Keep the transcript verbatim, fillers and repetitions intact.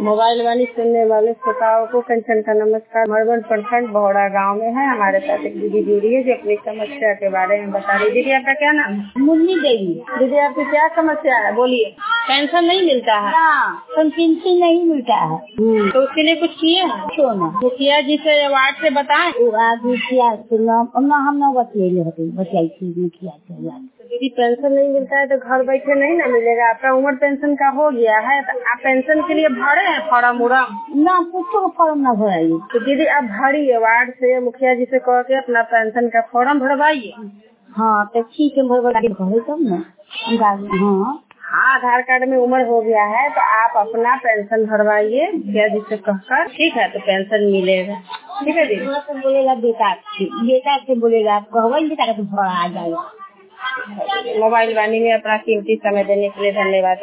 Mobile वाली सुनने वाले श्रोताओं को कंचन का नमस्कार। मरवन प्रखंड बहोड़ा गांव में है, हमारे साथ एक दीदी जुड़ी है जो अपनी समस्या के बारे में बता रही। दीदी आपका क्या नाम है? मुन्नी देवी। दीदी आपकी क्या समस्या है, बोलिए। पेंशन नहीं मिलता है? पेंशन नहीं मिलता है। तो उसके लिए कुछ किए हैं? क्यों ना मुखिया जी से वार्ड से बताएं। मुखिया से हम न बतियाई बतियाई थी मुखिया से। दीदी पेंशन नहीं मिलता है तो घर बैठे नहीं ना मिलेगा। आपका उम्र पेंशन का हो गया है तो आप पेंशन के लिए भरे हैं फॉर्म उरम? ना कुछ फॉर्म न भराई। तो दीदी आप भरिए, वार्ड से मुखिया जी से कह के अपना पेंशन का फॉर्म भरवाइए। हाँ तो ठीक है, भरवा तब ना। हाँ हाँ, आधार कार्ड में उम्र हो गया है तो आप अपना पेंशन भरवाइए मुखिया जी से कहकर, ठीक है? तो पेंशन मिलेगा, ठीक है दीदी? तो बोलेगा बेटा बेटा से बोलेगा, आप कहवाई बेटा का तो भरा आ जाएगा। मोबाइल वाणी में अपना कीमती समय देने के लिए धन्यवाद।